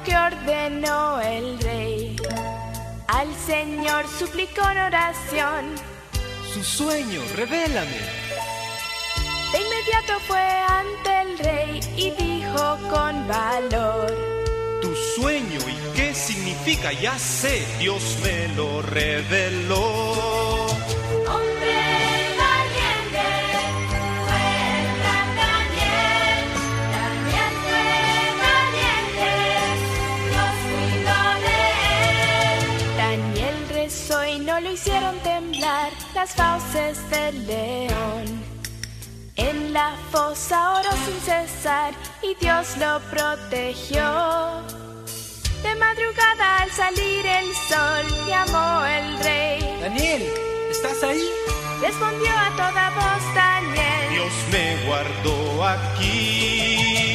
que ordenó el rey. Al Señor suplicó en oración. Su sueño, revélame. De inmediato fue ante el rey y dijo con valor: Tu sueño y qué significa, ya sé, Dios me lo reveló. Hombre valiente fue el gran Daniel. Daniel fue valiente, Dios cuidó de él. Daniel rezó y no lo hicieron temblar las fauces del león. En la fosa oró sin cesar y Dios lo protegió. De madrugada al salir el sol llamó el rey. Daniel, ¿estás ahí? Respondió a toda voz Daniel: Dios me guardó aquí.